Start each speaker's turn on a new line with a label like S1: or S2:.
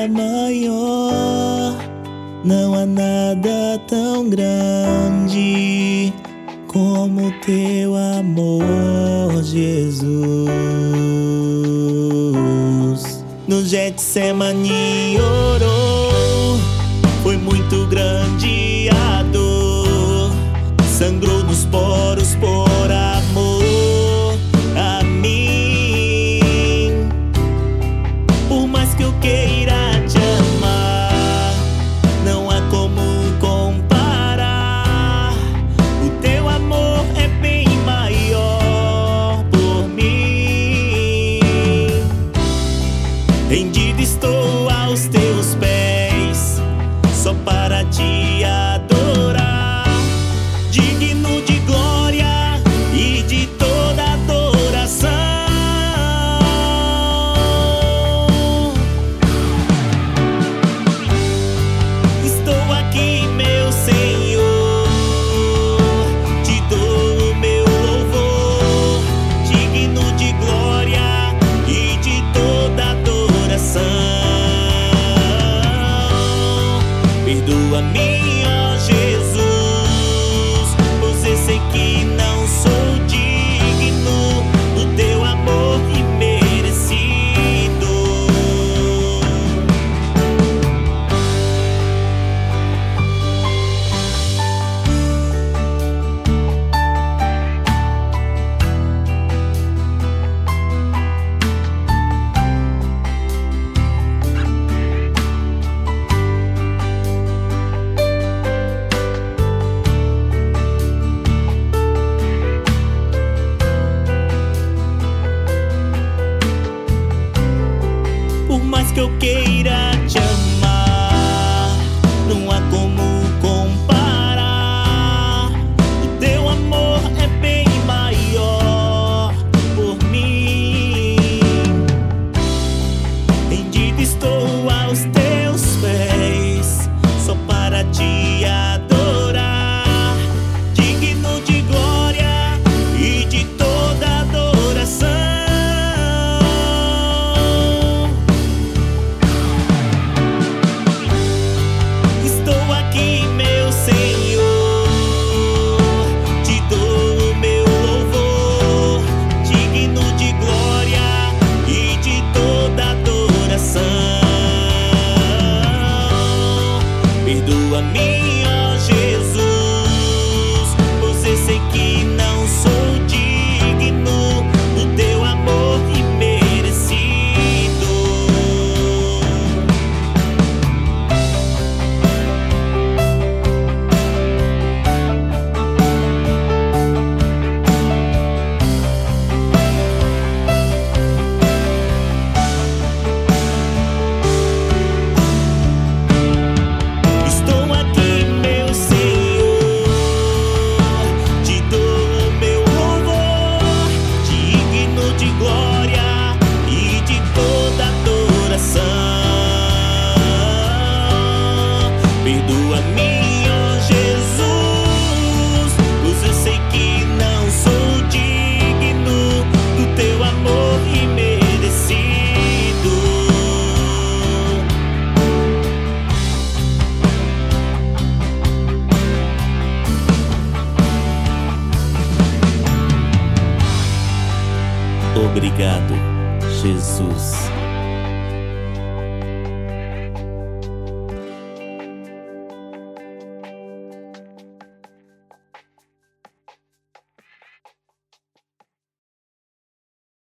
S1: é maior. Não há nada tão grande como teu amor, Jesus. No Getsemane orou, foi muito grande a dor, sangrou nos poros por amor a mim. Por mais que eu queira te amar, não há como comparar. O teu amor é bem maior por mim. Rendido estou aos teus pés, só para te adorar, digno de glória e de toda adoração. Estou aqui, meu Senhor, te dou o meu louvor, digno de glória e de toda adoração. Perdoa-me, ó Jesus, pois eu sei que não sou digno do teu amor imerecido. Por mais que eu queira te amar, não há como comparar. O teu amor é bem maior por mim. Rendido estou aos teus pés, só para te adorar, digno de glória e de toda adoração. Estou aqui, meu Senhor, te dou o meu louvor, digno de glória e de toda adoração. Perdoa-me, ó Jesus, pois eu sei que não sou digno do teu amor imerecido. Estou aqui, meu Senhor, te dou o meu louvor, digno de glória e de toda adoração. Perdoa-me, ó Jesus, pois eu sei que não sou digno do teu amor imerecido. Obrigado, Jesus.